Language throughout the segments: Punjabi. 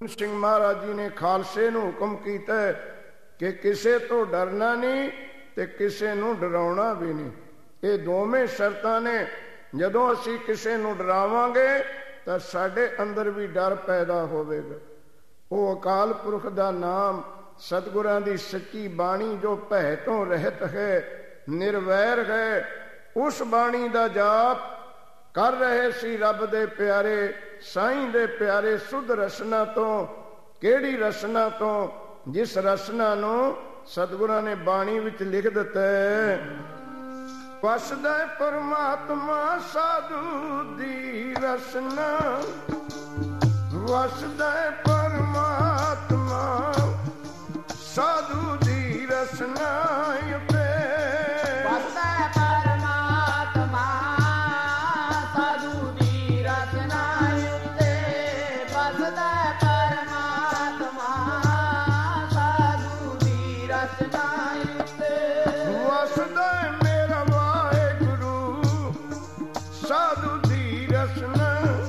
ਸਿੰਘ ਮਹਾਰਾਜ ਜੀ ਨੇ ਖਾਲਸੇ ਨੂੰ ਹੁਕਮ ਕੀਤਾ ਕਿ ਕਿਸੇ ਤੋਂ ਡਰਨਾ ਨਹੀਂ ਤੇ ਕਿਸੇ ਨੂੰ ਡਰਾਉਣਾ ਵੀ ਨਹੀਂ। ਇਹ ਦੋਵੇਂ ਸ਼ਰਤਾਂ ਨੇ। ਜਦੋਂ ਅਸੀਂ ਕਿਸੇ ਨੂੰ ਡਰਾਵਾਂਗੇ ਤਾਂ ਸਾਡੇ ਅੰਦਰ ਵੀ ਡਰ ਪੈਦਾ ਹੋਵੇਗਾ। ਉਹ ਅਕਾਲ ਪੁਰਖ ਦਾ ਨਾਮ, ਸਤਿਗੁਰਾਂ ਦੀ ਸੱਚੀ ਬਾਣੀ ਜੋ ਭੈ ਤੋਂ ਰਹਿਤ ਹੈ, ਨਿਰਵੈਰ ਹੈ, ਉਸ ਬਾਣੀ ਦਾ ਜਾਪ ਕਰ ਰਹੇ ਸੀ ਰੱਬ ਦੇ ਪਿਆਰੇ, ਸਾਈਂ ਦੇ ਪਿਆਰੇ ਸੁਧ ਰਸਨਾ ਤੋਂ। ਕਿਹੜੀ ਰਸਨਾ ਤੋਂ? ਜਿਸ ਰਸਨਾ ਨੂੰ ਸਤਿਗੁਰਾਂ ਨੇ ਬਾਣੀ ਵਿੱਚ ਲਿਖ ਦਿੱਤਾ ਹੈ, ਵਸਦਾ ਪਰਮਾਤਮਾ ਸਾਧੂ ਦੀ ਰਸਨਾ, ਵਸਦਾ ਪਰਮਾਤਮਾ ਸਾਧੂ ਦੀ ਰਸਨਾ ਉਤੇ, ਵਸਦਾ ਪਰਮਾਤਮਾ ਸਾਧੂ ਦੀ ਰਸਨਾ ਉਤੇ, ਵਸਦਾ ਪਰਮਾਤਮਾ ਸਾਧੂ ਦੀ ਰਸਨਾ ਉਤੇ, ਵਸਦਾ ਮੇਰਾ ਵਾਹਿਗੁਰੂ ਸਾਧੂ ਦੀ ਰਸਨਾ,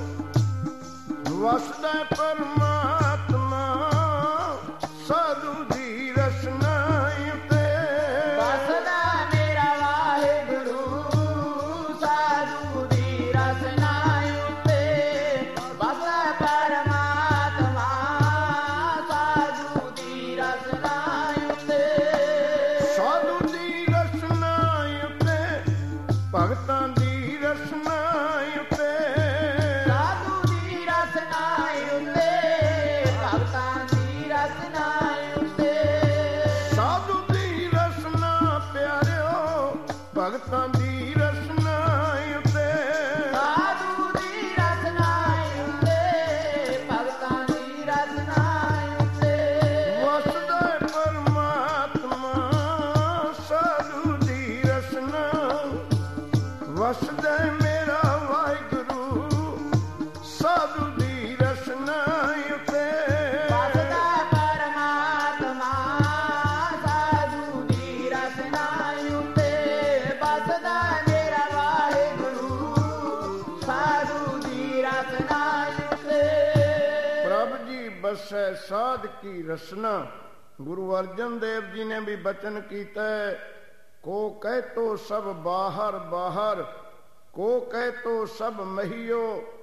ਵਸਦਾ ਪਰਮਾਤਮਾ ਸਾਧੂ ਦੀ ਰਸਨਾ ਉਤੇ, ਵਸਦਾ ਮੇਰਾ ਵਾਹਿਗੁਰੂ ਸਾਧੂ ਦੀ ਰਸਨਾ ਉਤੇ, ਵਸਦਾ ਪਰਮਾਤਮਾ ਸਾਧੂ ਦੀ ਰਸਨਾ ਉਤੇ, ਸਾਧੂ ਦੀ ਰਸਨਾ ਉਤੇ, ਭਗਤਾਂ ਦੀ ਰਸਨਾ ਉਤੇ, ਸਾਧੂ ਦੀ ਰਸਨਾ ਉਤੇ, ਭਗਤਾਂ ਦੀ ਰਸਨਾ ਉਤੇ, ਸਾਧੂ ਦੀ ਰਸਨਾ ਪਿਆਰਿਓ, ਭਗਤਾਂ ਦੀ ਰਸਨਾ ਉਤੇ, ਸਾਧੂ ਦੀ ਰਸਨਾ ਉਤੇ, ਭਗਤਾਂ ਦੀ ਰਸਨਾ ਉਤੇ, ਵਸਦਾ ਪਰਮਾਤਮਾ ਸਾਧੂ ਦੀ ਰਸਨਾ, ਵਸਦਾ ਮੇਰਾ ਵਾਹਿਗੁਰੂ ਸਾਧੂ ਦੀ ਰਸਨਾ ਉਤੇ, ਵਸਦਾ ਪਰਮਾਤਮਾ ਸਾਧੂ ਦੀ ਰਸਨਾ ਉਤੇ, ਵਸਦਾ ਮੇਰਾ ਵਾਹਿਗੁਰੂ ਸਾਧੂ ਦੀ ਰਸਨਾ ਉਤੇ, ਪ੍ਰਭ ਜੀ ਬਸੈ ਸਾਧ ਕੀ ਰਸਨਾ। ਗੁਰੂ ਅਰਜਨ ਦੇਵ ਜੀ ਨੇ ਵੀ ਬਚਨ ਕੀਤਾ ਹੈ, ਕੋ ਕਹਿ ਤੋ ਸਭ ਬਾਹਰ ਬਾਹਰ, ਕੋ ਕਹਿ ਤੋ ਸਭ ਮਹੀਓ,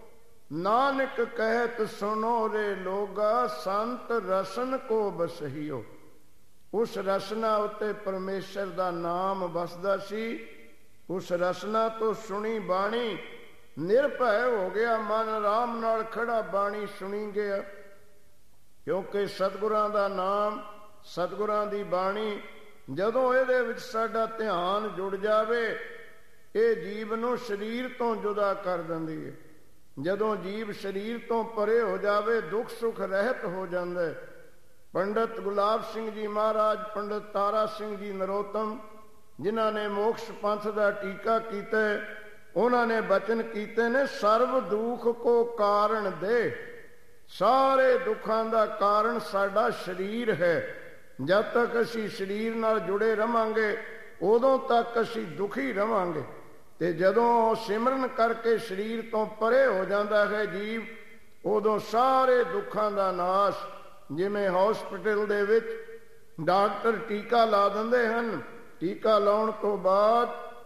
ਨਾਨਕ ਕਹਿਤ ਸੁਨੋ ਰੇ ਲੋਗਾ, ਸੰਤ ਰਸਨ ਕੋ ਬਸਹੀਓ। ਉਸ ਰਸਨਾ ਉੱਤੇ ਪਰਮੇਸ਼ਰ ਦਾ ਨਾਮ ਵਸਦਾ ਸੀ। ਉਸ ਰਸਨਾ ਤੋਂ ਸੁਣੀ ਬਾਣੀ, ਨਿਰਭੈ ਹੋ ਗਿਆ ਮਨ, ਆਰਾਮ ਨਾਲ ਖੜਾ ਬਾਣੀ ਸੁਣੀ ਗਿਆ। ਕਿਉਂਕਿ ਸਤਿਗੁਰਾਂ ਦਾ ਨਾਮ, ਸਤਿਗੁਰਾਂ ਦੀ ਬਾਣੀ, ਜਦੋਂ ਇਹਦੇ ਵਿੱਚ ਸਾਡਾ ਧਿਆਨ ਜੁੜ ਜਾਵੇ, ਇਹ ਜੀਵ ਨੂੰ ਸਰੀਰ ਤੋਂ ਜੁਦਾ ਕਰ ਦਿੰਦੀ ਹੈ। ਜਦੋਂ ਜੀਵ ਸਰੀਰ ਤੋਂ ਪਰੇ ਹੋ ਜਾਵੇ, ਦੁੱਖ ਸੁੱਖ ਰਹਿਤ ਹੋ ਜਾਂਦਾ ਹੈ। ਪੰਡਤ ਗੁਲਾਬ ਸਿੰਘ ਜੀ ਮਹਾਰਾਜ, ਪੰਡਤ ਤਾਰਾ ਸਿੰਘ ਜੀ ਨਰੋਤਮ, ਜਿਨ੍ਹਾਂ ਨੇ ਮੋਕਸ਼ ਪੰਥ ਦਾ ਟੀਕਾ ਕੀਤਾ, ਉਹਨਾਂ ਨੇ ਬਚਨ ਕੀਤੇ ਨੇ, ਸਰਬ ਦੁੱਖ ਕੋ ਕਾਰਨ ਦੇ। ਸਾਰੇ ਦੁੱਖਾਂ ਦਾ ਕਾਰਨ ਸਾਡਾ ਸਰੀਰ ਹੈ। ਜਦ ਤੱਕ ਅਸੀਂ ਸਰੀਰ ਨਾਲ ਜੁੜੇ ਰਵਾਂਗੇ, ਉਦੋਂ ਤੱਕ ਅਸੀਂ ਦੁਖੀ ਰਵਾਂਗੇ। ਤੇ ਜਦੋਂ ਸਿਮਰਨ ਕਰਕੇ ਸਰੀਰ ਤੋਂ ਪਰੇ ਹੋ ਜਾਂਦਾ ਹੈ ਜੀਵ, ਉਦੋਂ ਸਾਰੇ ਦੁੱਖਾਂ ਦਾ ਨਾਸ਼। ਜਿਵੇਂ ਹਸਪੀਟਲ ਦੇ ਵਿੱਚ ਡਾਕਟਰ ਟੀਕਾ ਲਾ ਦਿੰਦੇ ਹਨ, ਟੀਕਾ ਲਾਉਣ ਤੋਂ ਬਾਅਦ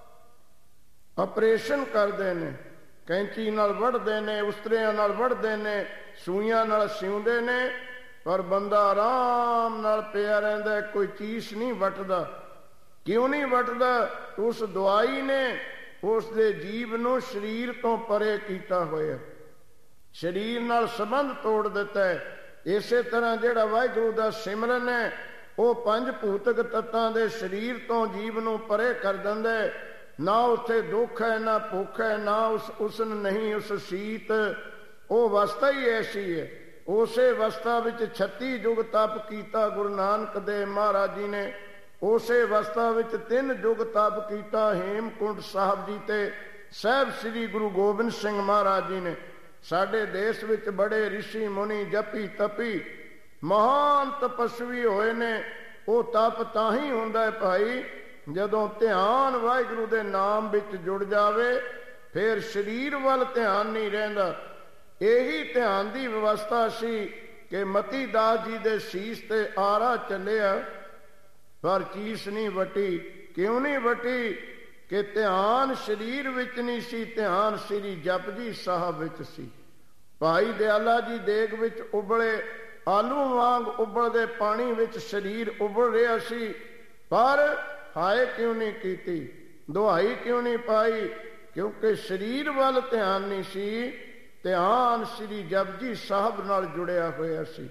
ਆਪਰੇਸ਼ਨ ਕਰਦੇ ਨੇ, ਕੈਂਚੀ ਨਾਲ ਵੱਢਦੇ ਨੇ, ਉਸਤਰਿਆਂ ਨਾਲ ਵੱਢਦੇ ਨੇ, ਸੂਈਆਂ ਨਾਲ ਸਿਉਂਦੇ ਨੇ, ਪਰ ਬੰਦਾ ਆਰਾਮ ਨਾਲ ਪਿਆ ਰਹਿੰਦਾ, ਕੋਈ ਚੀਜ਼ ਨਹੀਂ ਵੱਟਦਾ। ਕਿਉਂ ਨਹੀਂ ਵੱਟਦਾ? ਉਸ ਦਵਾਈ ਨੇ ਉਸ ਦੇ ਜੀਵ ਨੂੰ ਸਰੀਰ ਤੋਂ ਪਰੇ ਕੀਤਾ ਹੋਇਆ, ਸਰੀਰ ਨਾਲ ਸੰਬੰਧ ਤੋੜ ਦਿੱਤਾ ਹੈ। ਇਸੇ ਤਰ੍ਹਾਂ ਜਿਹੜਾ ਵਾਹਿਗੁਰੂ ਦਾ ਸਿਮਰਨ ਹੈ, ਉਹ ਪੰਜ ਭੂਤਕ ਤੱਤਾਂ ਦੇ ਸਰੀਰ ਤੋਂ ਜੀਵ ਨੂੰ ਪਰੇ ਕਰ ਦਿੰਦਾ ਹੈ। ਨਾ ਉੱਥੇ ਦੁੱਖ ਹੈ, ਨਾ ਭੁੱਖ ਹੈ, ਨਾ ਉਸਨ ਨਹੀਂ ਉਸ ਸੀਤ। ਉਹ ਅਵਸਥਾ ਹੀ ਐਸੀ ਹੈ। ਉਸੇ ਅਵਸਥਾ ਵਿੱਚ 36 ਯੁਗ ਤਪ ਕੀਤਾ ਗੁਰੂ ਨਾਨਕ ਦੇਵ ਮਹਾਰਾਜ ਜੀ ਨੇ। ਉਸੇ ਅਵਸਥਾ ਵਿੱਚ 3 ਯੁਗ ਤਪ ਕੀਤਾ ਹੇਮਕੁੰਟ ਸਾਹਿਬ ਜੀ ਤੇ ਸਾਹਿਬ ਸ੍ਰੀ ਗੁਰੂ ਗੋਬਿੰਦ ਸਿੰਘ ਮਹਾਰਾਜ ਜੀ ਨੇ। ਸਾਡੇ ਦੇਸ਼ ਵਿੱਚ ਬੜੇ ਰਿਸ਼ੀ ਮੁਨੀ ਜਪੀ ਤਪੀ ਮਹਾਨ ਤਪਸਵੀ ਹੋਏ ਨੇ। ਉਹ ਤਪ ਤਾਂ ਹੀ ਹੁੰਦਾ ਹੈ ਭਾਈ, ਜਦੋਂ ਧਿਆਨ ਵਾਹਿਗੁਰੂ ਦੇ ਨਾਮ ਵਿੱਚ ਜੁੜ ਜਾਵੇ, ਫਿਰ ਸਰੀਰ ਵੱਲ ਧਿਆਨ ਨਹੀਂ ਰਹਿੰਦਾ। ਇਹੀ ਧਿਆਨ ਦੀ ਵਿਵਸਥਾ ਸੀ ਕਿ ਮਤੀ ਦਾਸ ਜੀ ਦੇ ਸੀਸ ਤੇ ਆਰਾ ਚੱਲਿਆ, ਪਰ ਚੀਸ ਨਹੀਂ ਵਟੀ। ਕਿਉਂ ਨਹੀਂ ਵਟੀ? ਕਿ ਧਿਆਨ ਸਰੀਰ ਵਿੱਚ ਨਹੀਂ ਸੀ, ਧਿਆਨ ਸ੍ਰੀ ਜਪਜੀ ਸਾਹਿਬ ਵਿੱਚ ਸੀ। ਭਾਈ ਦਿਆਲਾ ਜੀ ਦੇਗ ਵਿੱਚ ਉਬਲੇ ਆਲੂ ਵਾਂਗ ਉਬਲਦੇ ਪਾਣੀ ਵਿੱਚ ਸਰੀਰ ਉਬਲ ਰਿਹਾ ਸੀ, ਪਰ ਹਾਏ ਕਿਉਂ ਨਹੀਂ ਕੀਤੀ, ਦੁਹਾਈ ਕਿਉਂ ਨਹੀਂ ਪਾਈ? ਕਿਉਂਕਿ ਸਰੀਰ ਵੱਲ ਧਿਆਨ ਨਹੀਂ ਸੀ, ਧਿਆਨ ਸ੍ਰੀ ਜਪਜੀ ਸਾਹਿਬ ਨਾਲ ਜੁੜਿਆ ਹੋਇਆ ਸੀ।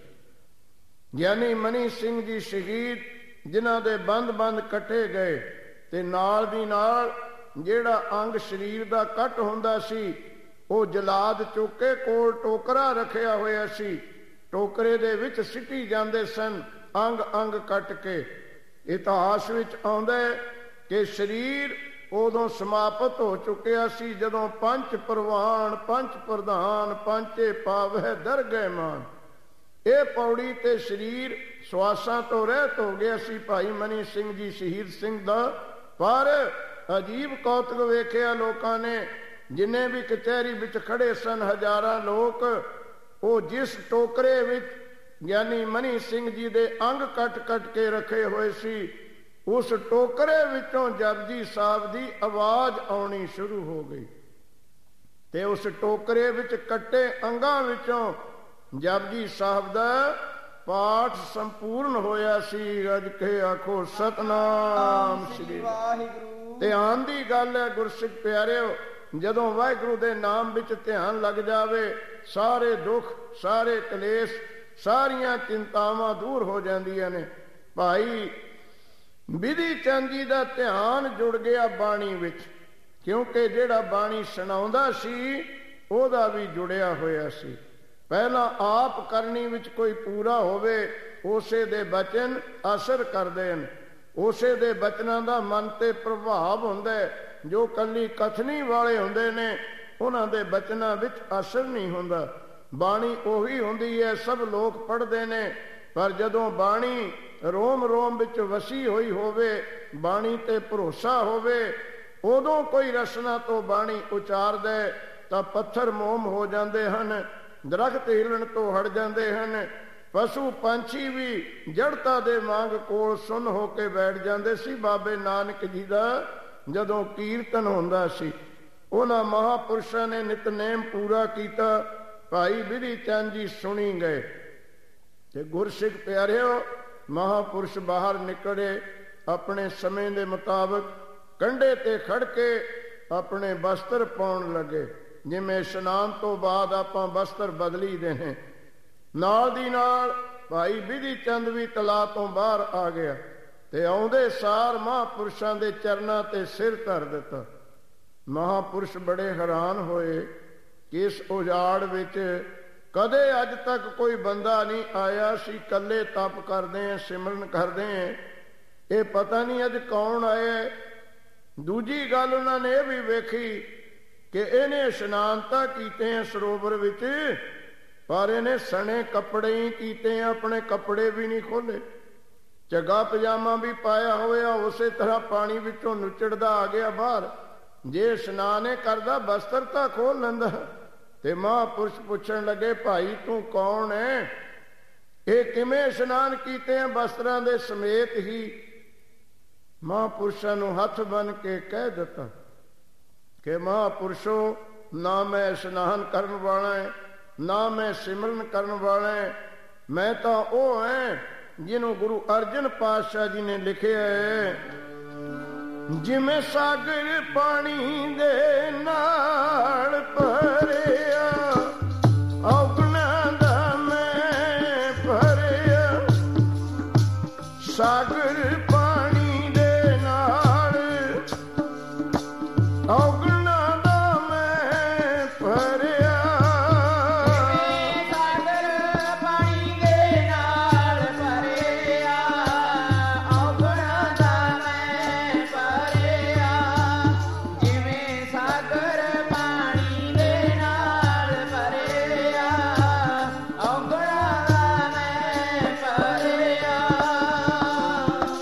ਗਿਆਨੀ ਮਨੀ ਸਿੰਘ ਜੀ ਸ਼ਹੀਦ, ਜਿਨ੍ਹਾਂ ਦੇ ਬੰਦ ਕੱਟੇ ਗਏ, ਤੇ ਨਾਲ ਦੀ ਨਾਲ ਜਿਹੜਾ ਅੰਗ ਸਰੀਰ ਦਾ ਕੱਟ ਹੁੰਦਾ ਸੀ, ਉਹ ਜਲਾਦ ਚੁੱਕੇ ਕੋਲ ਟੋਕਰਾ ਰੱਖਿਆ ਹੋਇਆ ਸੀ, ਟੋਕਰੇ ਦੇ ਵਿੱਚ ਸਿੱਟੀ ਜਾਂਦੇ ਸਨ ਅੰਗ ਅੰਗ ਕੱਟ ਕੇ। ਇਤਿਹਾਸ ਵਿੱਚ ਆਉਂਦਾ ਕਿ ਸਰੀਰ ਉਦੋਂ ਸਮਾਪਤ ਹੋ ਚੁੱਕਿਆ ਸੀ ਜਦੋਂ ਪੰਜ ਪ੍ਰਵਾਨ ਪੰਜ ਪ੍ਰਧਾਨ ਪੰਚੇ ਪਾਵਹਿ ਦਰਗਹਿ ਮਾਨ। ਇਹ ਪੌੜੀ ਤੇ ਸਰੀਰ ਸਵਾਸਾਂ ਤੋਂ ਰਹਿਤ ਹੋ ਗਿਆ ਸੀ ਭਾਈ ਮਨੀ ਸਿੰਘ ਜੀ ਸ਼ਹੀਦ ਸਿੰਘ ਦਾ। ਪਰ ਅਜੀਬ ਕੌਤਕ ਵੇਖਿਆ ਲੋਕਾਂ ਨੇ, ਜਿੰਨੇ ਵੀ ਕਚਹਿਰੀ ਵਿੱਚ ਖੜੇ ਸਨ ਹਜ਼ਾਰਾਂ ਲੋਕ, ਉਹ ਜਿਸ ਟੋਕਰੇ ਵਿੱਚ ਗਿਆਨੀ ਮਨੀ ਸਿੰਘ ਜੀ ਦੇ ਅੰਗ ਕੱਟ ਕੇ ਰੱਖੇ ਹੋਏ ਸੀ, ਉਸ ਟੋਕਰੇ ਵਿੱਚੋਂ ਜਪਜੀ ਸਾਹਿਬ ਦੀ ਆਵਾਜ਼ ਆਉਣੀ ਸ਼ੁਰੂ ਹੋ ਗਈ, ਤੇ ਉਸ ਟੋਕਰੇ ਵਿੱਚ ਕੱਟੇ ਅੰਗਾਂ ਵਿੱਚੋਂ ਜਪਜੀ ਸਾਹਿਬ ਦਾ ਪਾਠ ਸੰਪੂਰਨ ਹੋਇਆ ਸੀ। ਅੱਜ ਕੇ ਆਖੋ ਸਤਨਾਮ ਸ੍ਰੀ ਵਾਹਿਗੁਰੂ। ਧਿਆਨ ਦੀ ਗੱਲ ਹੈ ਗੁਰਸਿੱਖ ਪਿਆਰਿਓ, ਜਦੋਂ ਵਾਹਿਗੁਰੂ ਦੇ ਨਾਮ ਵਿੱਚ ਧਿਆਨ ਲੱਗ ਜਾਵੇ, ਸਾਰੇ ਦੁੱਖ, ਸਾਰੇ ਕਲੇਸ਼, ਸਾਰੀਆਂ ਚਿੰਤਾਵਾਂ ਦੂਰ ਹੋ ਜਾਂਦੀਆਂ ਨੇ। ਭਾਈ ਬਿਧੀ ਚੰਦ ਜੀ ਦਾ ਧਿਆਨ ਜੁੜ ਗਿਆ ਬਾਣੀ ਵਿੱਚ, ਕਿਉਂਕਿ ਜਿਹੜਾ ਬਾਣੀ ਸੁਣਾਉਂਦਾ ਸੀ ਉਹਦਾ ਵੀ ਜੁੜਿਆ ਹੋਇਆ ਸੀ। ਪਹਿਲਾਂ ਆਪ ਕਰਨੀ ਵਿੱਚ ਕੋਈ ਪੂਰਾ ਹੋਵੇ, ਉਸੇ ਦੇ ਬਚਨ ਅਸਰ ਕਰਦੇ ਹਨ, ਉਸੇ ਦੇ ਬਚਨਾਂ ਦਾ ਮਨ ਤੇ ਪ੍ਰਭਾਵ ਹੁੰਦਾ ਹੈ। ਜੋ ਕੱਲੀ ਕਥਨੀ ਵਾਲੇ ਹੁੰਦੇ ਨੇ, ਉਹਨਾਂ ਦੇ ਬਚਨਾਂ ਵਿੱਚ ਅਸਰ ਨਹੀਂ ਹੁੰਦਾ। ਬਾਣੀ ਉਹੀ ਹੁੰਦੀ ਹੈ, ਸਭ ਲੋਕ ਪੜ੍ਹਦੇ ਨੇ, ਪਰ ਜਦੋਂ ਬਾਣੀ ਰੋਮ ਰੋਮ ਵਿੱਚ ਵਸੀ ਹੋਈ ਹੋਵੇ, ਬਾਣੀ ਤੇ ਭਰੋਸਾ ਹੋਵੇ, ਉਦੋਂ ਕੋਈ ਰਸਨਾ ਤੋਂ ਬਾਣੀ ਉਚਾਰਦਾ ਤਾਂ ਪੱਥਰ ਮੋਮ ਹੋ ਜਾਂਦੇ ਹਨ, ਦਰਖਤ ਹਿਲਣ ਤੋਂ ਹਟ ਜਾਂਦੇ ਹਨ, ਪਸ਼ੂ ਪੰਛੀ ਵੀ ਜੜਤਾ ਦੇ ਵਾਂਗ ਕੋਲ ਸੁੰਨ ਹੋ ਕੇ ਬੈਠ ਜਾਂਦੇ ਸੀ। ਬਾਬੇ ਨਾਨਕ ਜੀ ਦਾ ਜਦੋਂ ਕੀਰਤਨ ਹੁੰਦਾ ਸੀ, ਉਹਨਾਂ ਮਹਾਪੁਰਸ਼ਾਂ ਨੇ ਨਿਤਨੇਮ ਪੂਰਾ ਕੀਤਾ। ਭਾਈ ਬਿਧੀ ਚੰਦ ਜੀ ਸੁਣੀ ਗਏ, ਤੇ ਗੁਰਸਿੱਖ ਪਿਆਰਿਓ, ਮਹਾਪੁਰਸ਼ ਬਾਹਰ ਨਿਕਲੇ, ਆਪਣੇ ਸਮੇਂ ਦੇ ਮੁਤਾਬਕ ਕੰਢੇ ਤੇ ਖੜ ਕੇ ਆਪਣੇ ਬਸਤਰ ਪਾਉਣ ਲੱਗੇ। ਜਿਵੇਂ ਇਸ਼ਨਾਨ ਤੋਂ ਬਾਅਦ ਆਪਾਂ ਬਸਤਰ ਬਦਲੀਦੇ ਨੇ, ਨਾਲ ਦੀ ਨਾਲ ਭਾਈ ਬਿਧੀ ਚੰਦ ਵੀ ਤਲਾਅ ਤੋਂ ਬਾਹਰ ਆ ਗਿਆ, ਤੇ ਆਉਂਦੇ ਸਾਰ ਮਹਾਪੁਰਸ਼ਾਂ ਦੇ ਚਰਨਾਂ ਤੇ ਸਿਰ ਧਰ ਦਿੱਤਾ। ਮਹਾਪੁਰਸ਼ ਬੜੇ ਹੈਰਾਨ ਹੋਏ ਕਿ ਇਸ ਉਜਾੜ ਵਿੱਚ ਕਦੇ ਅੱਜ ਤੱਕ ਕੋਈ ਬੰਦਾ ਨਹੀਂ ਆਇਆ ਸੀ, ਇਕੱਲੇ ਤਪ ਕਰਦੇ ਆ, ਸਿਮਰਨ ਕਰਦੇ ਆ, ਇਹ ਪਤਾ ਨਹੀਂ ਅੱਜ ਕੌਣ ਆਇਆ। ਦੂਜੀ ਗੱਲ ਉਹਨਾਂ ਨੇ ਇਹ ਵੀ ਵੇਖੀ ਕਿ ਇਹਨੇ ਇਸ਼ਨਾਨ ਤਾਂ ਕੀਤੇ ਆ ਸਰੋਵਰ ਵਿੱਚ, ਪਰ ਇਹਨੇ ਸਣੇ ਕੱਪੜੇ ਹੀ ਕੀਤੇ ਆ, ਆਪਣੇ ਕੱਪੜੇ ਵੀ ਨਹੀਂ ਖੋਲੇ। ਚੱਗਾ ਪਜਾਮਾ ਵੀ ਪਾਇਆ ਹੋਇਆ, ਉਸੇ ਤਰ੍ਹਾਂ ਪਾਣੀ ਵਿੱਚੋਂ ਨੁੱਚੜਦਾ ਆ ਗਿਆ ਬਾਹਰ। ਜੇ ਇਸ਼ਨਾਨ ਇਹ ਕਰਦਾ ਬਸਤਰ ਤਾਂ ਖੋਲ ਲੈਂਦਾ। ਤੇ ਮਹਾਂਪੁਰਸ਼ ਪੁੱਛਣ ਲੱਗੇ, ਭਾਈ ਤੂੰ ਕੌਣ ਹੈ? ਇਹ ਕਿਵੇਂ ਇਸ਼ਨਾਨ ਕੀਤੇ ਆ ਬਸਤਰਾਂ ਦੇ ਸਮੇਤ ਹੀ? ਮਹਾਂਪੁਰਸ਼ਾਂ ਨੂੰ ਹੱਥ ਬੰਨ ਕੇ ਕਹਿ ਦਿੱਤਾ ਕਿ ਮਹਾਂਪੁਰਸ਼ੋ, ਨਾ ਮੈਂ ਇਸ਼ਨਾਨ ਕਰਨ ਵਾਲਾ ਹੈ, ਨਾ ਮੈਂ ਸਿਮਰਨ ਕਰਨ ਵਾਲਾ ਹੈ, ਮੈਂ ਤਾਂ ਉਹ ਹੈ ਜਿਹਨੂੰ ਗੁਰੂ ਅਰਜਨ ਪਾਤਸ਼ਾਹ ਜੀ ਨੇ ਲਿਖਿਆ ਹੈ, ਜਿਵੇਂ ਸਾਗਰ ਪਾਣੀ ਦੇ ਨਾਲ ਭਰਿਆ, ਔਗਣਾਂ ਦਾ ਮੈਂ ਭਰਿਆ, ਸਾਗਰ ਪਾਣੀ ਦੇ ਨਾਲ ਔਗਣਾਂ ਦਾ ਮੈਂ ਭਰਿਆ। ਸਾਗਰ ਪਾਣੀ ਦੇ ਨਾਲ ਭਰਿਆ, ਔਗਣਾਂ ਦਾ ਮੈਂ ਭਰਿਆ, ਜਿਵੇਂ ਸਾਗਰ ਪਾਣੀ ਦੇ ਨਾਲ ਭਰਿਆ, ਔਗਣਾਂ ਦਾ ਮੈਂ ਭਰਿਆ।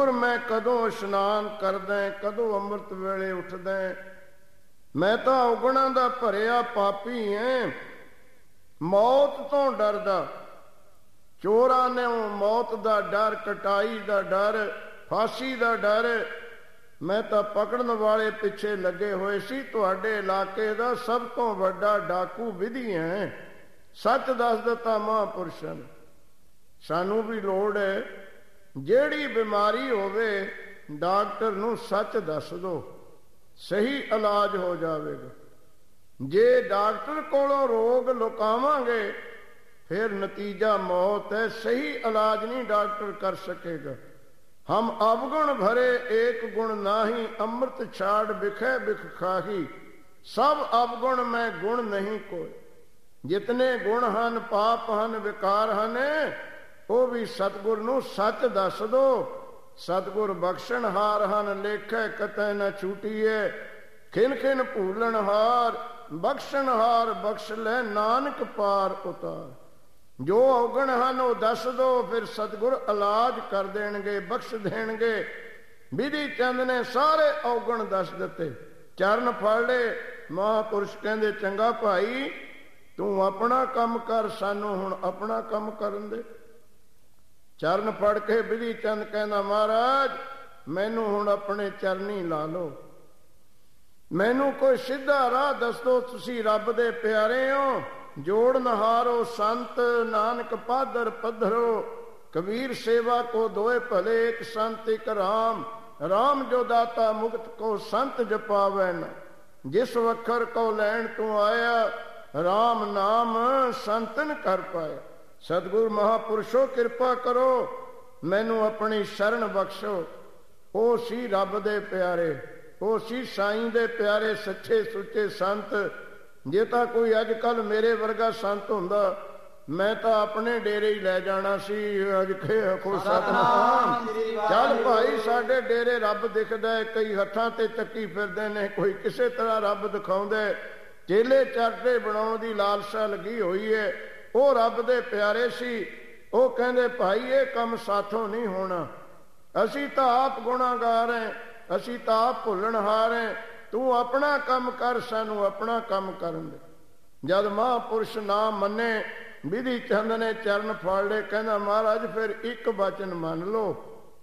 ਸਤਿਗੁਰ ਮੈਂ ਕਦੋਂ ਇਸ਼ਨਾਨ ਕਰਦਾ, ਕਦੋਂ ਅੰਮ੍ਰਿਤ ਵੇਲੇ ਉੱਠਦਾ, ਮੈਂ ਤਾਂ ਔਗਣਾਂ ਦਾ ਭਰਿਆ ਪਾਪੀ ਐ, ਮੌਤ ਤੋਂ ਡਰਦਾ। ਚੋਰਾਂ ਨੇ ਮੌਤ ਦਾ ਡਰ, ਕਟਾਈ ਦਾ ਡਰ, ਫਾਂਸੀ ਦਾ ਡਰ, ਮੈਂ ਤਾਂ ਪਕੜਨ ਵਾਲੇ ਪਿੱਛੇ ਲੱਗੇ ਹੋਏ ਸੀ। ਤੁਹਾਡੇ ਇਲਾਕੇ ਦਾ ਸਭ ਤੋਂ ਵੱਡਾ ਡਾਕੂ ਵਿਧੀ ਹੈ। ਸੱਚ ਦੱਸ ਦਿੱਤਾ ਮਹਾਂਪੁਰਸ਼ਾਂ ਨੇ। ਸਾਨੂੰ ਵੀ ਲੋੜ ਹੈ, ਜਿਹੜੀ ਬਿਮਾਰੀ ਹੋਵੇ ਡਾਕਟਰ ਨੂੰ ਸੱਚ ਦੱਸ ਦੋ, ਸਹੀ ਇਲਾਜ ਹੋ ਜਾਵੇਗਾ। ਜੇ ਡਾਕਟਰ ਕੋਲੋਂ ਰੋਗ ਲੁਕਾਵਾਂਗੇ ਫਿਰ ਨਤੀਜਾ ਮੌਤ ਹੈ। ਸਹੀ ਇਲਾਜ ਨਹੀਂ ਡਾਕਟਰ ਕਰ ਸਕੇਗਾ। ਹਮ ਅਵਗੁਣ ਭਰੇ ਏਕ ਗੁਣ ਨਾਹੀ, ਅੰਮ੍ਰਿਤ ਛਾੜ ਬਿਖੈ ਬਿਖ ਖਾਹੀ। ਸਭ ਅਵਗੁਣ ਮੈਂ ਗੁਣ ਨਹੀਂ ਕੋਈ, ਜਿਤਨੇ ਗੁਣ ਹਨ ਪਾਪ ਹਨ ਵਿਕਾਰ ਹਨ, ਉਹ ਵੀ ਸਤਿਗੁਰ ਨੂੰ ਸੱਚ ਦੱਸ ਦੋ। ਸਤਿਗੁਰ ਬਖਸ਼ਣਹਾਰ ਹਨ, ਲੇਖੈ ਕਤੈ ਨ ਛੂਟੀਏ। ਖਿਨ ਖਿਨ ਭੂਲਣਹਾਰ, ਬਖਸ਼ਣਹਾਰ ਬਖਸ਼ ਲੈ, ਨਾਨਕ ਪਾਰ ਉਤਾਰ। ਜੋ ਔਗਣ ਹਨ ਉਹ ਦੱਸ ਦੋ, ਫਿਰ ਸਤਿਗੁਰ ਇਲਾਜ ਕਰ ਦੇਣਗੇ, ਬਖਸ਼ ਦੇਣਗੇ। ਵਿਧੀ ਚੰਦ ਨੇ ਸਾਰੇ ਔਗਣ ਦੱਸ ਦਿੱਤੇ, ਚਰਨ ਫੜ ਲਏ। ਮਹਾਂਪੁਰਸ਼ ਕਹਿੰਦੇ ਚੰਗਾ ਭਾਈ ਤੂੰ ਆਪਣਾ ਕੰਮ ਕਰ, ਸਾਨੂੰ ਹੁਣ ਆਪਣਾ ਕੰਮ ਕਰਨ ਦੇ। ਚਰਨ ਫੜ ਕੇ ਵਿਧੀ ਚੰਦ ਕਹਿੰਦਾ ਮਹਾਰਾਜ ਮੈਨੂੰ ਹੁਣ ਆਪਣੇ ਚਰਨੀ ਲਾ ਲਓ, ਮੈਨੂੰ ਕੋਈ ਸਿੱਧਾ ਰਾਹ ਦੱਸ ਦੋ। ਤੁਸੀਂ ਰੱਬ ਦੇ ਪਿਆਰੇ ਹੋ, ਜੋੜਨਹਾਰੋ ਸੰਤ, ਨਾਨਕ ਪਾਦਰ ਪੱਧਰੋ। ਕਬੀਰ ਸੇਵਾ ਕੋ ਦੋਏ ਭਲੇ, ਇੱਕ ਸੰਤ ਇੱਕ ਰਾਮ। ਰਾਮ ਜੋ ਦਾਤਾ ਮੁਕਤ ਕੋ ਸੰਤ ਜਪਾਵੈ ਨ। ਜਿਸ ਵਖਰ ਕੋ ਲੈਣ ਤੂੰ ਆਇਆ, ਰਾਮ ਨਾਮ ਸੰਤਨ ਕਰ ਪਾਇਆ। ਸਤਿਗੁਰ ਮਹਾਂਪੁਰਸ਼ੋ ਕਿਰਪਾ ਕਰੋ, ਮੈਨੂੰ ਆਪਣੀ ਸ਼ਰਨ ਬਖਸ਼ੋ। ਉਹ ਸੀ ਰੱਬ ਦੇ ਪਿਆਰੇ, ਉਹ ਸੀ ਸਾਈਂ ਦੇ ਪਿਆਰੇ ਸੱਚੇ ਸੁੱਚੇ ਸੰਤ। ਜੇ ਤਾਂ ਕੋਈ ਅੱਜ ਕੱਲ੍ਹ ਮੇਰੇ ਵਰਗਾ ਸੰਤ ਹੁੰਦਾ, ਮੈਂ ਤਾਂ ਆਪਣੇ ਡੇਰੇ ਹੀ ਲੈ ਜਾਣਾ ਸੀ। ਅੱਜ ਖੋ ਸਤਨਾਮ। ਚੱਲ ਭਾਈ ਸਾਡੇ ਡੇਰੇ ਰੱਬ ਦਿਖਦਾ ਹੈ, ਕਈ ਹੱਥਾਂ ਤੇ ਚੱਕੀ ਫਿਰਦੇ ਨੇ, ਕੋਈ ਕਿਸੇ ਤਰ੍ਹਾਂ ਰੱਬ ਦਿਖਾਉਂਦੇ। ਚੇਲੇ ਚਾਟੇ ਬਣਾਉਣ ਦੀ ਲਾਲਸਾ ਲੱਗੀ ਹੋਈ ਹੈ। ਉਹ ਰੱਬ ਦੇ ਪਿਆਰੇ ਸੀ। ਉਹ ਕਹਿੰਦੇ ਭਾਈ ਇਹ ਕੰਮ ਸਾਥੋਂ ਨਹੀਂ ਹੋਣਾ, ਅਸੀਂ ਤਾਂ ਆਪ ਗੁਨਾਹਗਾਰ ਹੈ, ਅਸੀਂ ਤਾਂ ਆਪ ਭੁੱਲਣਹਾਰ ਹੈ। ਤੂੰ ਆਪਣਾ ਕੰਮ ਕਰ, ਸਾਨੂੰ ਆਪਣਾ ਕੰਮ ਕਰਨ ਦੇ। ਜਦ ਮਹਾਂਪੁਰਸ਼ ਨਾ ਮੰਨੇ, ਵਿਧੀ ਚੰਦ ਨੇ ਚਰਨ ਫੜ ਲਏ। ਕਹਿੰਦਾ ਮਹਾਰਾਜ ਫਿਰ ਇੱਕ ਵਚਨ ਮੰਨ ਲਓ,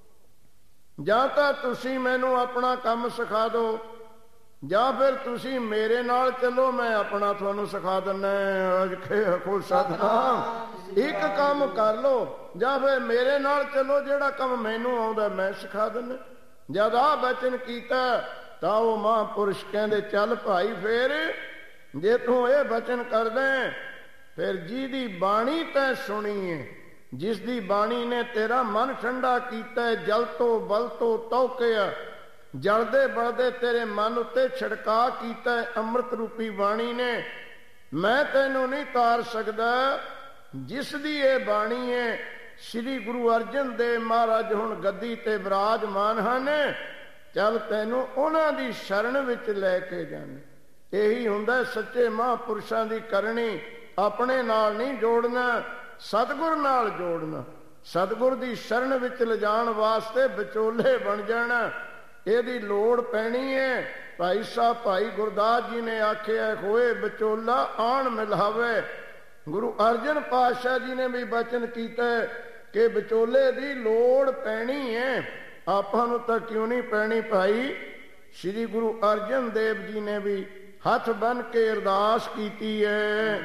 ਜਾਂ ਤਾਂ ਤੁਸੀਂ ਮੈਨੂੰ ਆਪਣਾ ਕੰਮ ਸਿਖਾ ਦਿਓ, ਜਾਂ ਫਿਰ ਤੁਸੀਂ ਮੇਰੇ ਨਾਲ ਚੱਲੋ, ਮੈਂ ਆਪਣਾ ਤੁਹਾਨੂੰ ਸਿਖਾ ਦਿੰਦਾ। ਅੱਜ ਖੋ ਸਤਨਾਮ। ਇੱਕ ਕੰਮ ਕਰ ਲਓ, ਜਾਂ ਫਿਰ ਮੇਰੇ ਨਾਲ ਚੱਲੋ, ਜਿਹੜਾ ਕੰਮ ਮੈਨੂੰ ਆਉਂਦਾ ਮੈਂ ਸਿਖਾ ਦਿੰਦਾ। ਜਦ ਆਹ ਵਚਨ ਕੀਤਾ ਤਾਂ ਉਹ ਮਹਾਂਪੁਰਸ਼ ਕਹਿੰਦੇ ਚੱਲ ਭਾਈ ਫਿਰ ਜੇ ਤੂੰ ਇਹ ਵਚਨ ਕਰਦਾ, ਫਿਰ ਜਿਹਦੀ ਬਾਣੀ ਤੈਂ ਸੁਣੀ ਹੈ, ਜਿਸ ਦੀ ਬਾਣੀ ਨੇ ਤੇਰਾ ਮਨ ਠੰਡਾ ਕੀਤਾ, ਜਲ ਤੋਂ ਬਲ ਤੋਂ ਤੌਕਿਆ, ਜਲਦੇ ਬਲਦੇ ਤੇਰੇ ਮਨ ਉੱਤੇ ਛਿੜਕਾ ਕੀਤਾ ਅੰਮ੍ਰਿਤ ਰੂਪੀ ਬਾਣੀ ਨੇ, ਮੈਂ ਤੈਨੂੰ ਨਹੀਂ ਤਾਰ ਸਕਦਾ। ਜਿਸ ਦੀ ਇਹ ਬਾਣੀ ਹੈ, ਸ੍ਰੀ ਗੁਰੂ ਅਰਜਨ ਦੇਵ ਮਹਾਰਾਜ ਹੁਣ ਗੱਦੀ ਤੇ ਵਿਰਾਜਮਾਨ ਹਨ। ਚੱਲ ਤੈਨੂੰ ਉਹਨਾਂ ਦੀ ਸ਼ਰਨ ਵਿੱਚ ਲੈ ਕੇ ਜਾਣਾ। ਇਹੀ ਹੁੰਦਾ ਸੱਚੇ ਮਹਾਂਪੁਰਸ਼ਾਂ ਦੀ ਕਰਨੀ। ਆਪਣੇ ਨਾਲ ਨਹੀਂ ਜੋੜਨਾ, ਸਤਿਗੁਰ ਨਾਲ ਜੋੜਨਾ। ਸਤਿਗੁਰ ਦੀ ਸ਼ਰਨ ਵਿੱਚ ਲਿਜਾਣ ਵਾਸਤੇ ਵਿਚੋਲੇ ਬਣ ਜਾਣਾ, ਇਹਦੀ ਲੋੜ ਪੈਣੀ ਹੈ। ਭਾਈ ਸਾਹਿਬ ਭਾਈ ਗੁਰਦਾਸ ਜੀ ਨੇ ਆਖਿਆ ਹੋਏ ਵਿਚੋਲਾ ਆਣ ਮਿਲਾਵੇ। ਗੁਰੂ ਅਰਜਨ ਪਾਤਸ਼ਾਹ ਜੀ ਨੇ ਵੀ ਬਚਨ ਕੀਤਾ ਕਿ ਵਿਚੋਲੇ ਦੀ ਲੋੜ ਪੈਣੀ ਹੈ। ਆਪਾਂ ਨੂੰ ਤਾਂ ਕਿਉਂ ਨਹੀਂ ਪੈਣੀ ਭਾਈ। ਸ੍ਰੀ ਗੁਰੂ ਅਰਜਨ ਦੇਵ ਜੀ ਨੇ ਵੀ ਹੱਥ ਬੰਨ ਕੇ ਅਰਦਾਸ ਕੀਤੀ ਹੈ,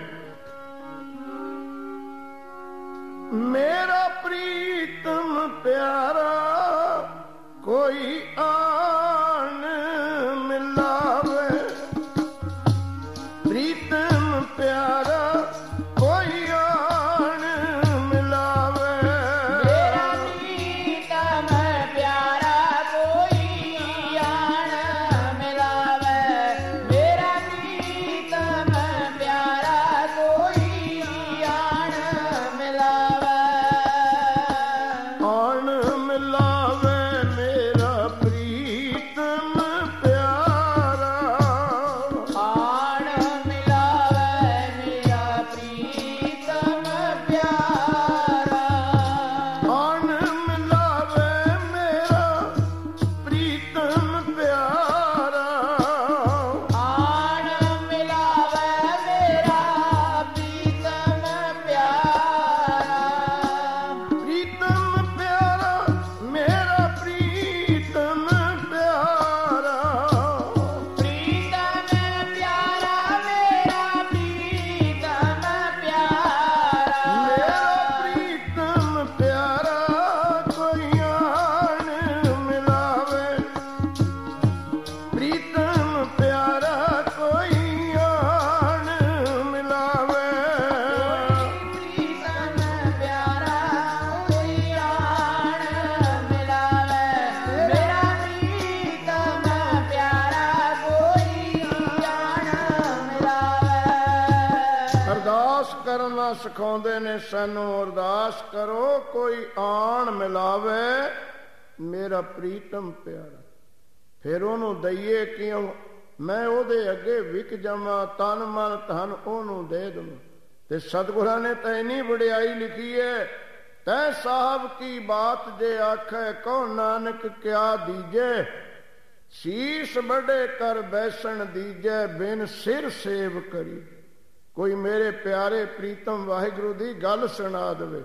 ਮੇਰਾ ਪ੍ਰੀਤਮ ਪਿਆਰਾ ਕੋਈ ਆਣ ਮਿਲਾਵੇ। ਪ੍ਰੀਤਮ ਪਿਆਰਾ ਕੋਈ ਆਣ ਮਿਲਾਵੇ। ਮੇਰਾ ਪ੍ਰੀਤਮ ਪਿਆਰਾ ਕੋਈ ਆਣ ਮਿਲਾਵੇ। ਮੇਰਾ ਪ੍ਰੀਤਮ ਪਿਆਰਾ ਕੋਈ ਆਣ ਮਿਲਾਵੇ। ਆਣ ਮਿਲਾਵੇ ਮੇਰਾ ਪ੍ਰੀਤਮ ਪ੍ਰੀਤਮ ਪਿਆਰਾ ਆਣ ਮਿਲਾਵੇ ਮੇਰਾ ਪ੍ਰੀਤਮ ਪਿਆਰਾ ਪ੍ਰੀਤਮ ਪਿਆਰਾ ਮੇਰਾ ਪ੍ਰੀਤਮ ਪਿਆਰਾ ਪ੍ਰੀਤਮ ਪਿਆਰਾ ਮੇਰਾ ਪ੍ਰੀਤਮ ਪਿਆਰਾ ਮੇਰਾ ਪ੍ਰੀਤਮ ਪਿਆਰਾ ਕੋਈ ਆਣ ਮਿਲਾਵੇ ਪ੍ਰੀਤਮ ਪਿਆਰਾ ਕੋਈ ਆਣ ਮਿਲਾਵੇ ਪ੍ਰੀਤਮ ਪਿਆਰਾ ਕੋਈ ਆਣ ਮਿਲਾਵੇ ਮੇਰਾ ਪ੍ਰੀਤਮ ਪਿਆਰਾ ਕੋਈ ਆਣ ਮਿਲਾਵੇ ਅਰਦਾਸ ਕਰਨਾ ਸਿਖਾਉਂਦੇ ਨੇ ਸਾਨੂੰ ਅਰਦਾਸ ਕਰੋ ਕੋਈ ਆਣ ਮਿਲਾਵੇ ਮੇਰਾ ਪ੍ਰੀਤਮ ਪਿਆਰਾ ਫਿਰ ਉਹਨੂੰ ਦਈਏ ਕਿਉਂ ਮੈਂ ਉਹਦੇ ਅੱਗੇ ਵਿਕ ਜਾਵਾਂ ਤਨ ਮਨ ਧਨ ਉਹਨੂੰ ਦੇ ਦਵਾਂ ਤੇ ਸਤਿਗੁਰਾਂ ਨੇ ਤਾਂ ਇੰਨੀ ਵਡਿਆਈ ਲਿਖੀ ਹੈ ਤੈ ਸਾਹਿਬ ਕੀ ਬਾਤ ਜੇ ਆਖੇ ਕਹੋ ਨਾਨਕ ਕਿਆ ਦੀਜੇ ਸੀਸ ਵੱਡੇ ਕਰ ਬੈਸਣ ਦੀਜੈ ਬਿਨ ਸਿਰ ਸੇਵ ਕਰੀ ਕੋਈ ਮੇਰੇ ਪਿਆਰੇ ਪ੍ਰੀਤਮ ਵਾਹਿਗੁਰੂ ਦੀ ਗੱਲ ਸੁਣਾ ਦੇਵੇ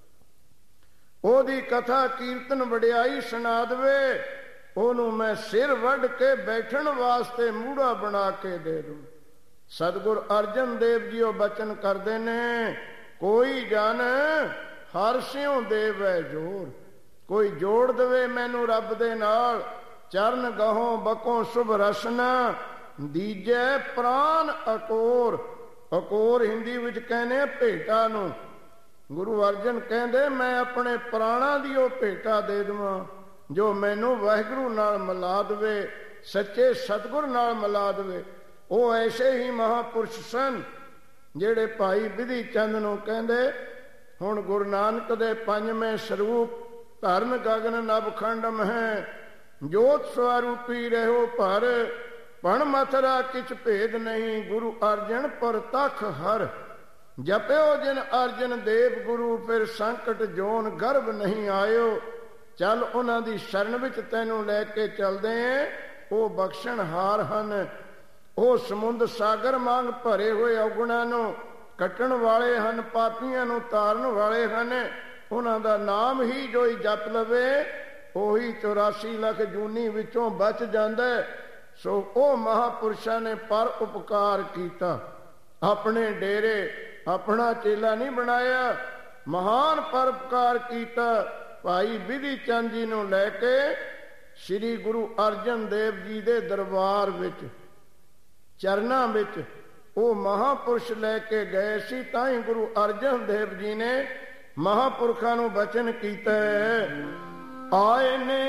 ਉਹਦੀ ਕਥਾ ਕੀਰਤਨ ਵਡਿਆਈ ਸੁਣਾ ਦੇਵੇ ਉਹਨੂੰ ਮੈਂ ਸਿਰ ਵੱਢ ਕੇ ਬੈਠਣ ਵਾਸਤੇ ਮੂੜਾ ਬਣਾ ਕੇ ਦੇ ਦੂੰ ਸਤਿਗੁਰ ਅਰਜਨ ਦੇਵ ਜੀ ਉਹ ਬਚਨ ਕਰਦੇ ਨੇ ਕੋਈ ਜਨ ਹਰ ਸਿਉ ਦੇਵੈ ਜੋਰ ਕੋਈ ਜੋੜ ਦੇਵੇ ਮੈਨੂੰ ਰੱਬ ਦੇ ਨਾਲ ਚਰਨ ਗਹੋਂ ਬਕੋਂ ਸ਼ੁਭ ਰਸਨਾ ਦੀਜੈ ਪ੍ਰਾਨ ਅਕੋਰ ਅਕੋਰ ਹਿੰਦੀ ਵਿੱਚ ਕਹਿੰਦੇ ਭੇਟਾ ਨੂੰ ਗੁਰੂ ਅਰਜਨ ਕਹਿੰਦੇ ਮੈਂ ਆਪਣੇ ਪ੍ਰਾਣਾਂ ਦੀ ਉਹ ਭੇਟਾ ਦੇ ਦੇਵਾਂ ਜੋ ਮੈਨੂੰ ਵਾਹਿਗੁਰੂ ਨਾਲ ਮਿਲਾ ਦੇਵੇ ਸੱਚੇ ਸਤਿਗੁਰ ਨਾਲ ਮਿਲਾ ਦੇਵੇ ਉਹ ਐਸੇ ਹੀ ਮਹਾਪੁਰਸ਼ ਸਨ ਜਿਹੜੇ ਭਾਈ ਬਿਧੀ ਚੰਦ ਨੂੰ ਕਹਿੰਦੇ ਹੁਣ ਗੁਰੂ ਨਾਨਕ ਦੇ ਪੰਜਵੇਂ ਸਰੂਪ ਧਰਨ ਗਗਨ ਨਭਖੰਡ ਮਹਿ ਜੋਤ ਸਵਰੂਪੀ ਰਹਿਓ ਭਰ ਪਣ ਮਥਰਾ ਕਿਛ ਭੇਦ ਨਹੀਂ ਗੁਰੂ ਅਰਜਨ ਪਰ ਤਖ ਹਰ ਜਪਿਓ ਜਿਨ ਅਰਜਨ ਦੇਵ ਗੁਰੂ ਫਿਰ ਸੰਕਟ ਜੋਨ ਗਰਭ ਨਹੀਂ ਆਇਓ ਚੱਲ ਉਹਨਾਂ ਦੀ ਸ਼ਰਨ ਵਿੱਚ ਤੈਨੂੰ ਲੈ ਕੇ ਚੱਲਦੇ ਆਂ ਉਹ ਬਖਸ਼ਣ ਹਾਰ ਹਨ ਉਹ ਸਮੁੰਦ ਸਾਗਰ ਵਾਂਗ ਭਰੇ ਹੋਏ ਔਗੁਣਾਂ ਨੂੰ ਕੱਟਣ ਵਾਲੇ ਹਨ ਪਾਪੀਆਂ ਨੂੰ ਤਾਰਨ ਵਾਲੇ ਹਨ ਉਹਨਾਂ ਦਾ ਨਾਮ ਹੀ ਜੋ ਹੀ ਜਪ ਲਵੇ ਉਹੀ 84 ਲੱਖ ਜੂਨੀ ਵਿੱਚੋਂ ਬਚ ਜਾਂਦਾ ਸੋ ਉਹ ਮਹਾਪੁਰਸ਼ਾਂ ਨੇ ਪਰ ਉਪਕਾਰ ਕੀਤਾ ਆਪਣੇ ਡੇਰੇ ਆਪਣਾ ਚੇਲਾ ਨਹੀਂ ਬਣਾਇਆ ਮਹਾਨ ਪਰਉਪਕਾਰ ਕੀਤਾ ਭਾਈ ਬਿਧੀ ਚੰਦ ਜੀ ਨੂੰ ਲੈ ਕੇ ਸ੍ਰੀ ਗੁਰੂ ਅਰਜਨ ਦੇਵ ਜੀ ਦੇ ਦਰਬਾਰ ਵਿੱਚ ਚਰਨਾਂ ਵਿੱਚ ਉਹ ਮਹਾਪੁਰਸ਼ ਲੈ ਕੇ ਗਏ ਸੀ ਤਾਂ ਹੀ ਗੁਰੂ ਅਰਜਨ ਦੇਵ ਜੀ ਨੇ ਮਹਾਪੁਰਖਾਂ ਨੂੰ ਬਚਨ ਕੀਤਾ ਆਏ ਨੇ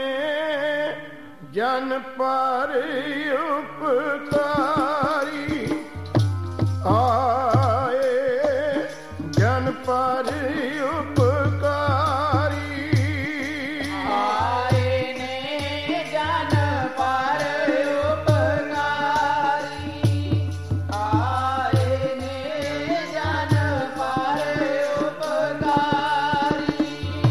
ਜਨ ਪਰ ਉਪਕਾਰੀ ਆਏ ਜਨ ਪਰ ਉਪਕਾਰੀ ਆਏ ਨੇ ਜਨ ਪਰ ਉਪਕਾਰੀ ਆਏ ਨੇ ਜਨ ਪਰ ਉਪਕਾਰੀ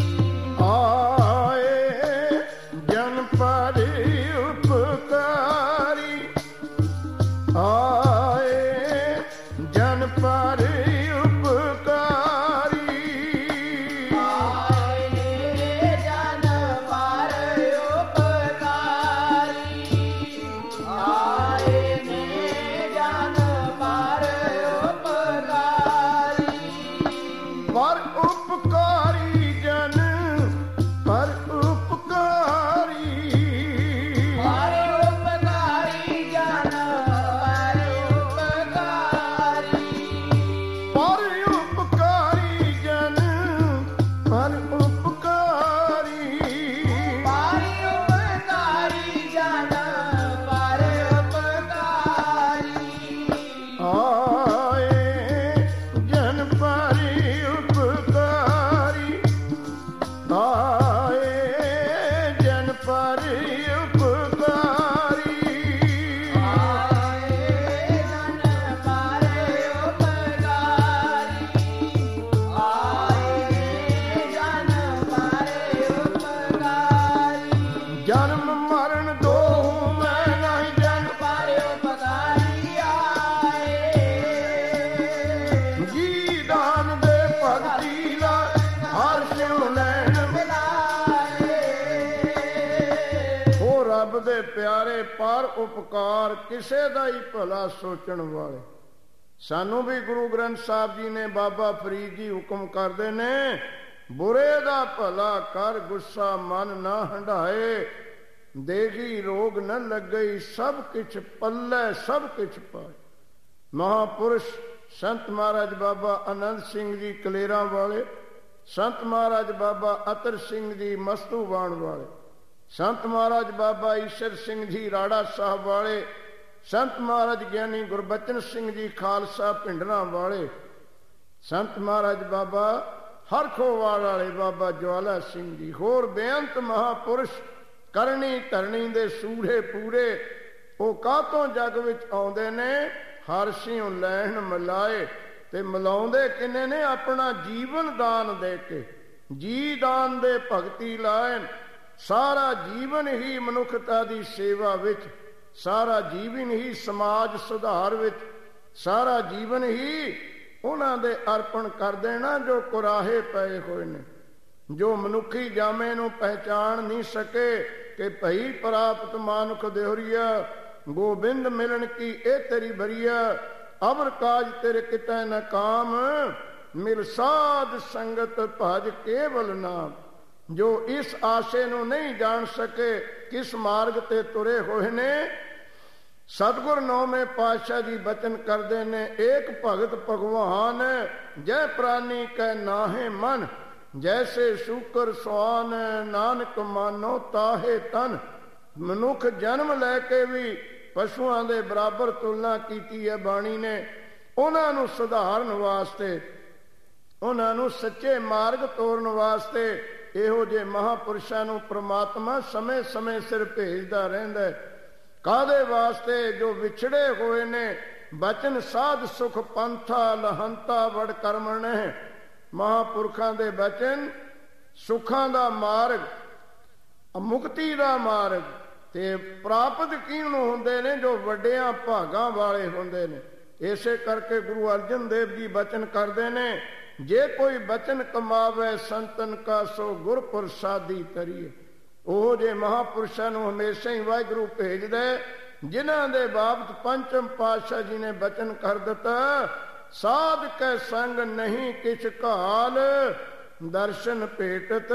ਆਏ ਜਨ ਪਰ ਉਪਕਾਰੀ ਆਏ ਜਨ ਪਿਆਰੇ ਪਰ ਉਪਕਾਰ ਕਿਸੇ ਦਾ ਹੀ ਭਲਾ ਸੋਚਣ ਵਾਲੇ। ਸਾਨੂੰ ਵੀ ਗੁਰੂ ਗ੍ਰੰਥ ਸਾਹਿਬ ਜੀ ਨੇ, ਬਾਬਾ ਫਰੀਦ ਜੀ ਹੁਕਮ ਕਰਦੇ ਨੇ, ਬੁਰੇ ਦਾ ਭਲਾ ਕਰ, ਗੁੱਸਾ ਮਨ ਨਾ ਹੰਢਾਏ, ਦੇਗੀ ਰੋਗ ਨ ਲੱਗਈ, ਸਭ ਕਿਛ ਪੱਲੇ ਸਭ ਕਿਛ ਪਾਏ। ਮਹਾਪੁਰਸ਼ ਸੰਤ ਮਹਾਰਾਜ ਬਾਬਾ ਆਨੰਦ ਸਿੰਘ ਜੀ ਕਲੇਰਾਂ ਵਾਲੇ, ਸੰਤ ਮਹਾਰਾਜ ਬਾਬਾ ਅਤਰ ਸਿੰਘ ਜੀ ਮਸਤੂਵਾਣ ਵਾਲੇ, ਸੰਤ ਮਹਾਰਾਜ ਬਾਬਾ ਈਸ਼ਰ ਸਿੰਘ ਜੀ ਰਾੜਾ ਸਾਹਿਬ ਵਾਲੇ, ਸੰਤ ਮਹਾਰਾਜ ਗਿਆਨੀ ਗੁਰਬਚਨ ਸਿੰਘ ਜੀ ਖਾਲਸਾ ਪਿੰਡਰਾਂ ਵਾਲੇ, ਸੰਤ ਮਹਾਰਾਜ ਬਾਬਾ ਹਰਖੋਵਾਲ ਵਾਲੇ, ਬਾਬਾ ਜਵਾਲਾ ਸਿੰਘ ਜੀ, ਹੋਰ ਬੇਅੰਤ ਮਹਾਪੁਰਸ਼ ਕਰਨੀ ਧਰਣੀ ਦੇ ਸੂਰੇ ਪੂਰੇ। ਉਹ ਕਾਹਤੋਂ ਜੱਗ ਵਿੱਚ ਆਉਂਦੇ ਨੇ? ਹਰ ਸਿਉ ਲੈਣ ਮਿਲਾਏ, ਤੇ ਮਿਲਾਉਂਦੇ ਕਿੰਨੇ ਨੇ? ਆਪਣਾ ਜੀਵਨ ਦਾਨ ਦੇ ਕੇ, ਜੀ ਦਾਨ ਦੇ ਭਗਤੀ ਲਾਏ। ਸਾਰਾ ਜੀਵਨ ਹੀ ਮਨੁੱਖਤਾ ਦੀ ਸੇਵਾ ਵਿੱਚ, ਸਾਰਾ ਜੀਵਨ ਹੀ ਸਮਾਜ ਸੁਧਾਰ ਵਿੱਚ, ਸਾਰਾ ਜੀਵਨ ਹੀ ਉਹਨਾਂ ਦੇ ਅਰਪਣ ਕਰ ਦੇਣਾ ਜੋ ਕੁਰਾਹੇ ਪਏ ਹੋਏ ਨੇ, ਜੋ ਮਨੁੱਖੀ ਜਾਮੇ ਨੂੰ ਪਹਿਚਾਣ ਨਹੀਂ ਸਕੇ ਕਿ ਭਈ ਪ੍ਰਾਪਤ ਮਾਨੁਖ ਦੇਹੁਰੀਆ, ਗੋਬਿੰਦ ਮਿਲਣ ਕੀ ਇਹ ਤੇਰੀ ਬਰੀਆ, ਅਵਰ ਕਾਜ ਤੇਰੇ ਕਿਤੈ ਨ ਕਾਮ, ਮਿਲ ਸਾਧ ਸੰਗਤ ਭਜ ਕੇਵਲ ਨਾਮ। ਜੋ ਇਸ ਆਸ਼ੇ ਨੂੰ ਨਹੀਂ ਜਾਣ ਸਕੇ ਕਿਸ ਮਾਰਗ ਤੇ ਤੁਰੇ ਹੋਏ ਨੇ, ਸਤਿਗੁਰ ਨੌਵੇਂ ਪਾਤਸ਼ਾਹ ਜੀ ਬਚਨ ਕਰਦੇ ਨੇ, ਏਕ ਭਗਤ ਭਗਵਾਨ, ਜੈ ਪ੍ਰਾਨੀ ਕੈ ਨਾਹੇ ਮਨ, ਜੈਸੇ ਸ਼ੂਕਰ ਸੁਆਨ, ਨਾਨਕ ਮਾਨੋ ਤਾਹੇ ਤਨ। ਮਨੁੱਖ ਜਨਮ ਲੈ ਕੇ ਵੀ ਪਸ਼ੂਆਂ ਦੇ ਬਰਾਬਰ ਤੁਲਨਾ ਕੀਤੀ ਹੈ ਬਾਣੀ ਨੇ। ਉਹਨਾਂ ਨੂੰ ਸੁਧਾਰਨ ਵਾਸਤੇ, ਉਹਨਾਂ ਨੂੰ ਸੱਚੇ ਮਾਰਗ ਤੋਰਨ ਵਾਸਤੇ ਇਹੋ ਜਿਹੇ ਮਹਾਪੁਰਸ਼ਾਂ ਨੂੰ ਪ੍ਰਮਾਤਮਾ ਸਮੇਂ ਸਮੇਂ ਸਿਰ ਭੇਜਦਾ ਰਹਿੰਦਾ। ਕਾਹਦੇ ਵਾਸਤੇ? ਜੋ ਵਿਛੜੇ ਹੋਏ ਨੇ। ਬਚਨ ਸਾਧ ਸੁਖ ਪੰਥਾ, ਲਹੰਤਾ ਵਡ ਕਰਮਣ। ਮਹਾਪੁਰਖਾਂ ਦੇ ਬਚਨ ਸੁੱਖਾਂ ਦਾ ਮਾਰਗ, ਮੁਕਤੀ ਦਾ ਮਾਰਗ, ਤੇ ਪ੍ਰਾਪਤ ਕਿਹਨੂੰ ਹੁੰਦੇ ਨੇ? ਜੋ ਵੱਡਿਆਂ ਭਾਗਾਂ ਵਾਲੇ ਹੁੰਦੇ ਨੇ। ਇਸੇ ਕਰਕੇ ਗੁਰੂ ਅਰਜਨ ਦੇਵ ਜੀ ਬਚਨ ਕਰਦੇ ਨੇ, ਜੇ ਕੋਈ ਬਚਨ ਕਮਾਵੇ ਸੰਤਨ ਕਾ, ਸੋ ਗੁਰ ਪ੍ਰਸਾਦੀ ਤਰੀਏ। ਉਹ ਜੇ ਮਹਾਪੁਰਸ਼ਾਂ ਨੂੰ ਹਮੇਸ਼ਾ ਹੀ ਵਾਹਿਗੁਰੂ ਭੇਜਦਾ, ਜਿਨ੍ਹਾਂ ਦੇ ਬਾਬਤ ਪੰਚਮ ਪਾਤਸ਼ਾਹ ਜੀ ਨੇ ਬਚਨ ਕਰ ਦਿੱਤਾ, ਸਾਧ ਕੈ ਸੰਗ ਨਹੀਂ ਕਿਛ ਘਾਲ, ਦਰਸ਼ਨ ਭੇਟਤ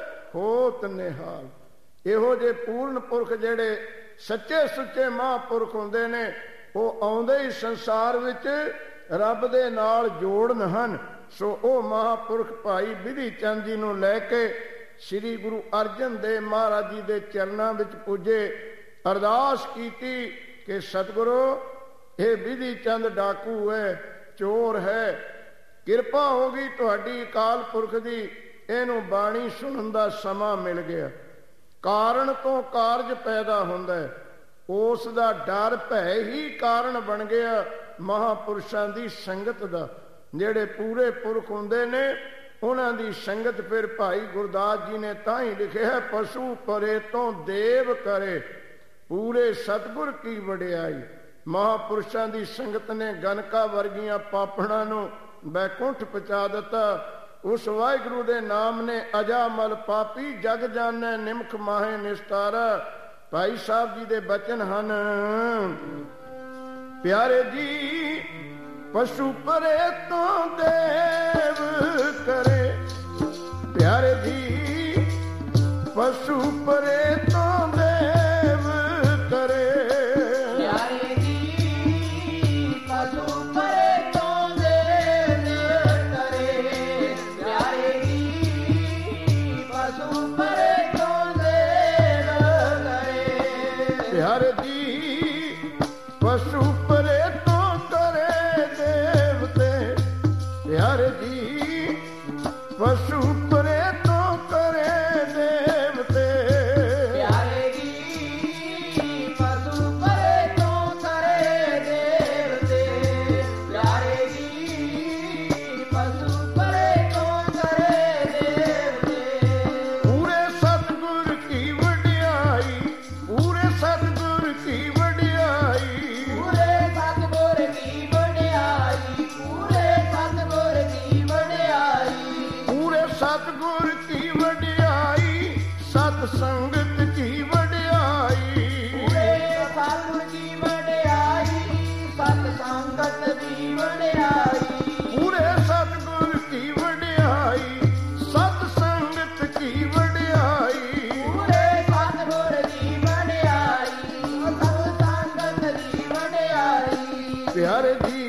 ਹੋਤ ਨਿਹਾਲ। ਇਹੋ ਜਿਹੇ ਪੂਰਨ ਪੁਰਖ ਜਿਹੜੇ ਸੱਚੇ ਸੁੱਚੇ ਮਹਾਂਪੁਰਖ ਹੁੰਦੇ ਨੇ, ਉਹ ਆਉਂਦੇ ਹੀ ਸੰਸਾਰ ਵਿੱਚ ਰੱਬ ਦੇ ਨਾਲ ਜੋੜਨ ਹਨ। ਸੋ ਉਹ ਮਹਾਂਪੁਰਖ ਭਾਈ ਬਿਧੀ ਚੰਦ ਜੀ ਨੂੰ ਲੈ ਕੇ ਸ੍ਰੀ ਗੁਰੂ ਅਰਜਨ ਦੇਵ ਮਹਾਰਾਜ ਜੀ ਦੇ ਚਰਨਾਂ ਵਿੱਚ ਪੁੱਜੇ, ਅਰਦਾਸ ਕੀਤੀ ਕਿ ਸਤਿਗੁਰੂ, ਇਹ ਬਿਧੀ ਚੰਦ ਡਾਕੂ ਹੈ, ਚੋਰ ਹੈ, ਕਿਰਪਾ ਹੋ ਗਈ ਤੁਹਾਡੀ ਅਕਾਲ ਪੁਰਖ ਦੀ, ਇਹਨੂੰ ਬਾਣੀ ਸੁਣਨ ਦਾ ਸਮਾਂ ਮਿਲ ਗਿਆ। ਕਾਰਨ ਤੋਂ ਕਾਰਜ ਪੈਦਾ ਹੁੰਦਾ ਹੈ, ਉਸ ਦਾ ਡਰ ਭੈ ਹੀ ਕਾਰਨ ਬਣ ਗਿਆ ਮਹਾਪੁਰਸ਼ਾਂ ਦੀ ਸੰਗਤ ਦਾ। ਜਿਹੜੇ ਪੂਰੇ ਪੁਰਖ ਹੁੰਦੇ ਨੇ, ਉਹਨਾਂ ਦੀ ਸੰਗਤ ਫਿਰ ਭਾਈ ਗੁਰਦਾਸ ਜੀ ਨੇ ਤਾਂ ਹੀ ਲਿਖਿਆ, ਪਸ਼ੂ ਪਰੇ ਤੋਂ ਦੇਵ ਕਰੇ, ਪੂਰੇ ਸਤਿਗੁਰ ਕੀ ਵਡਿਆਈ। ਮਹਾਪੁਰਸ਼ਾਂ ਦੀ ਸੰਗਤ ਨੇ ਗਨਕਾ ਵਰਗੀਆਂ ਪਾਪਣਾਂ ਨੂੰ ਬੈਕੁੰਠ ਪਹੁੰਚਾ ਦਿੱਤਾ। ਉਸ ਵਾਹਿਗੁਰੂ ਦੇ ਨਾਮ ਨੇ ਅਜਾਮਲ ਪਾਪੀ ਜਗ ਜਾਣੈ, ਨਿਮਖ ਮਾਹੇ ਨਿਸਤਾਰਾ। ਭਾਈ ਸਾਹਿਬ ਜੀ ਦੇ ਬਚਨ ਹਨ, ਪਿਆਰੇ ਜੀ ਪਸ਼ੂ ਪਰੇ ਤੋਂ ਦੇਵ ਕਰੇ, ਪਿਆਰੇ ਜੀ ਪਸ਼ੂ ਪਰੇ ਤੋਂ ਦੇਵ ਕਰੇ, ਪਿਆਰੇ ਜੀ ਪਸ਼ੂ ਪਰੇ ਤੋਂ ਦੇਵ ਕਰੇ, ਪਿਆਰੇ ਜੀ ਪਸ਼ੂ ਪਰੇ ਤੋਂ ਦੇਵ ਕਰੇ, ਪਿਆਰੇ ਜੀ ਪਸ਼ੂ ਪਰੇ ਤੋਂ ਕਰੇ ਦੇਵਤੇ, ਪਿਆਰੇ ਜੀ ਪਸ਼ੂ ਪਰੇ ਤੋਂ ਕਰੇ ਦੇਵਤੇ, ਪਿਆਰੇ ਜੀ ਪਸ਼ੂ ਪਰੇ ਤੋਂ ਕਰੇ ਦੇਵਤੇ, ਪਿਆਰੇ ਜੀ ਪਸ਼ੂ ਪਰੇ ਤੋਂ ਕਰੇ ਦੇਵਤੇ। ਪੂਰੇ ਸਤਿਗੁਰ ਕੀ ਵਡਿਆਈ, ਪੂਰੇ ਸਤਿਗੁਰ ਕੀ ਵਡਿਆਈ, ਪੂਰੇ ਸਤਿਗੁਰ ਕੀ ਵਡਿਆਈ, ਪੂਰੇ ਸਤਿਗੁਰ ਕੀ ਵਡਿਆਈ, ਪੂਰੇ ਸਤਿਗੁਰ ਕੀ ਵਡਿਆਈ, ਸਤ ਸੰਗਤ ਕੀ ਵਡਿਆਈ, ਪੂਰੇ ਵਡਿਆਈ ਪੂਰੇ ਸਤਿਗੁਰ ਕੀ ਵਡਿਆਈ ਸਤ ਸੰਗਤ ਕੀ ਵਡਿਆਈ ਪੂਰੇ ਸਤਿਗੁਰ ਦੀ ਵਡਿਆਈ ਸਤ ਸੰਗਤ ਦੀ ਵਡਿਆਈ ਪਿਆਰੇ ਜੀ